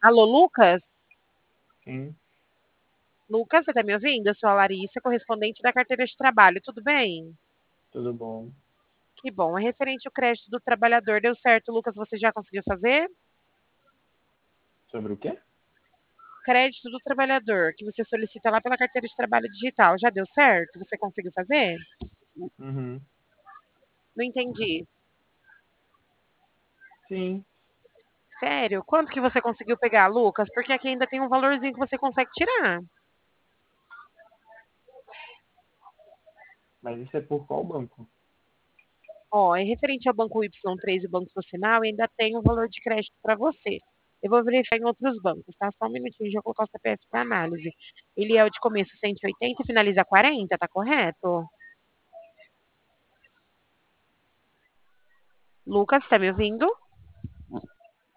Alô, Lucas? Sim, Lucas, você tá me ouvindo? Eu sou a Larissa, correspondente da carteira de trabalho. Tudo bem? tudo bom. Que bom. É referente ao crédito do trabalhador. Deu certo, Lucas? Você já conseguiu fazer? Sobre o quê? Crédito do trabalhador, que você solicita lá pela carteira de trabalho digital. Já deu certo? Você conseguiu fazer? Uhum. Não entendi. Sim, Sério? Quanto que você conseguiu pegar, Lucas? Porque aqui ainda tem um valorzinho que você consegue tirar. mas isso é por qual banco? Ó, é referente ao Banco Y3 e o Banco do Sinal, ainda tem um valor de crédito para você. Eu vou verificar em outros bancos, tá? Só um minutinho, já vou colocar o CPF para análise. Ele é o de começo 180 e finaliza 40, tá correto? Lucas, tá me ouvindo?